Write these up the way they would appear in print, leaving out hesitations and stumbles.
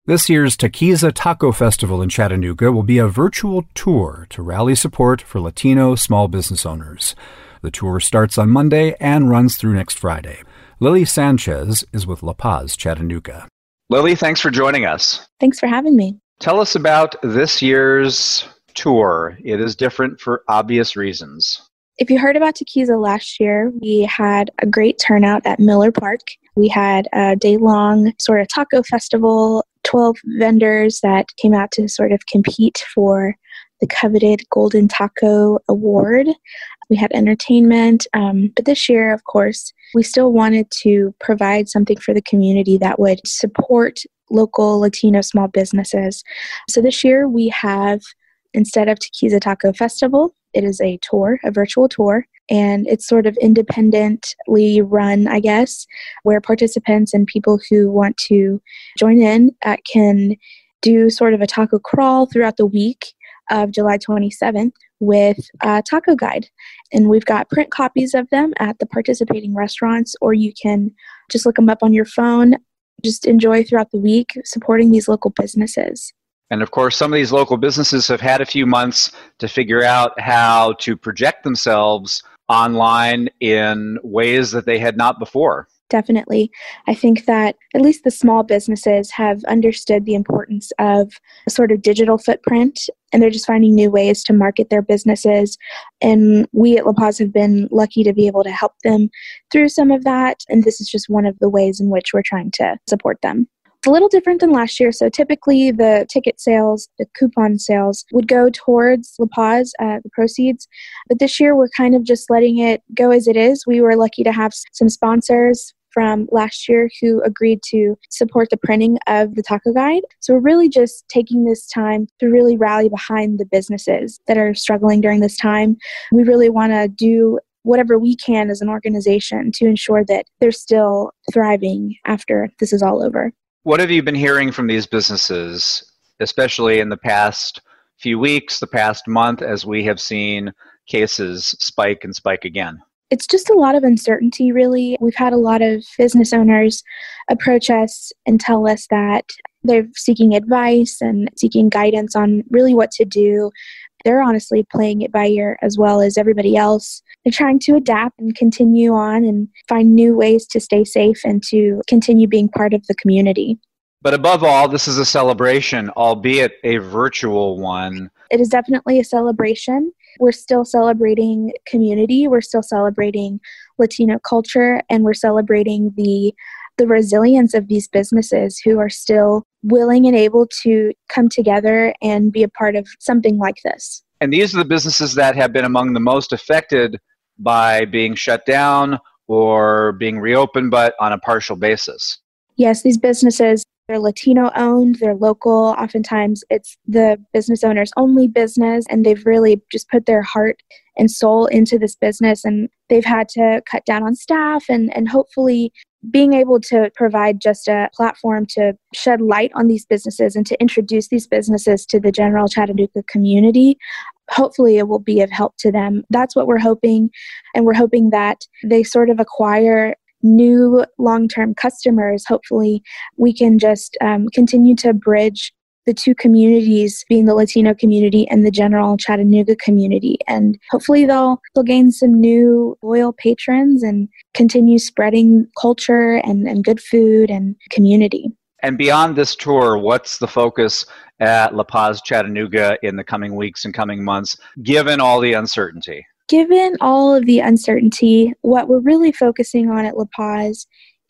This year's Taquiza Taco Festival in Chattanooga will be a virtual tour to rally support for Latino small business owners. The tour starts on Monday and runs through next Friday. Lily Sanchez is with La Paz Chattanooga. Lily, thanks for joining us. Thanks for having me. Tell us about this year's tour. It is different for obvious reasons. If you heard about Taquiza last year, we had a great turnout at Miller Park. We had a day-long sort of taco festival, 12 vendors that came out to sort of compete for the coveted Golden Taco Award. We had entertainment, but this year, of course, we still wanted to provide something for the community that would support local Latino small businesses. So this year we have, instead of Taquiza Taco Festival, it is a tour, a virtual tour, and it's sort of independently run, I guess, where participants and people who want to join in can do sort of a taco crawl throughout the week of July 27th with a taco guide. And we've got print copies of them at the participating restaurants, or you can just look them up on your phone. Just enjoy throughout the week supporting these local businesses. And of course, some of these local businesses have had a few months to figure out how to project themselves online in ways that they had not before. Definitely. I think that at least the small businesses have understood the importance of a sort of digital footprint, and they're just finding new ways to market their businesses. And we at La Paz have been lucky to be able to help them through some of that. And this is just one of the ways in which we're trying to support them. It's a little different than last year. So typically the ticket sales, the coupon sales would go towards La Paz, the proceeds. But this year we're kind of just letting it go as it is. We were lucky to have some sponsors from last year who agreed to support the printing of the taco guide. So we're really just taking this time to really rally behind the businesses that are struggling during this time. We really want to do whatever we can as an organization to ensure that they're still thriving after this is all over. What have you been hearing from these businesses, especially in the past few weeks, the past month, as we have seen cases spike and spike again? It's just a lot of uncertainty, really. We've had a lot of business owners approach us and tell us that they're seeking advice and seeking guidance on really what to do. They're honestly playing it by ear as well as everybody else. They're trying to adapt and continue on and find new ways to stay safe and to continue being part of the community. But above all, this is a celebration, albeit a virtual one. It is definitely a celebration. We're still celebrating community. We're still celebrating Latino culture, and we're celebrating the resilience of these businesses who are still willing and able to come together and be a part of something like this. And these are the businesses that have been among the most affected by being shut down or being reopened, but on a partial basis. Yes, these businesses, they're Latino owned, they're local. Oftentimes it's the business owner's only business, and they've really just put their heart and soul into this business, and they've had to cut down on staff and hopefully being able to provide just a platform to shed light on these businesses and to introduce these businesses to the general Chattanooga community. Hopefully it will be of help to them. That's what we're hoping, and we're hoping that they sort of acquire new long-term customers. Hopefully we can just continue to bridge the two communities, being the Latino community and the general Chattanooga community. And hopefully they'll gain some new loyal patrons and continue spreading culture and good food and community. And beyond this tour, what's the focus at La Paz Chattanooga in the coming weeks and coming months, given all the uncertainty? Given all of the uncertainty, what we're really focusing on at La Paz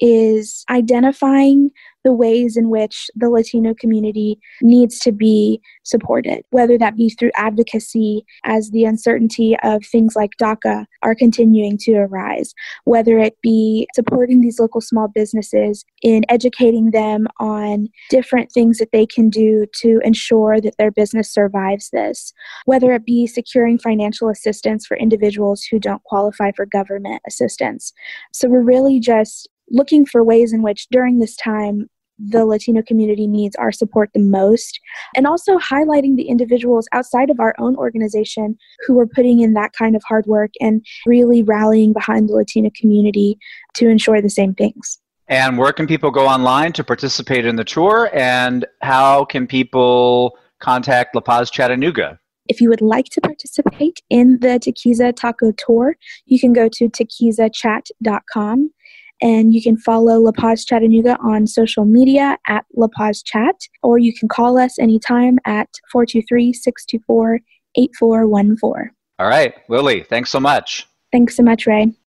is identifying the ways in which the Latino community needs to be supported, whether that be through advocacy as the uncertainty of things like DACA are continuing to arise, whether it be supporting these local small businesses in educating them on different things that they can do to ensure that their business survives this, whether it be securing financial assistance for individuals who don't qualify for government assistance. So we're really just looking for ways in which during this time the Latino community needs our support the most, and also highlighting the individuals outside of our own organization who are putting in that kind of hard work and really rallying behind the Latino community to ensure the same things. And where can people go online to participate in the tour? And how can people contact La Paz Chattanooga? If you would like to participate in the Tequiza Taco Tour, you can go to tequizachat.com and you can follow La Paz Chattanooga on social media at La Paz Chat, or you can call us anytime at 423-624-8414. All right, Lily, thanks so much. Thanks so much, Ray.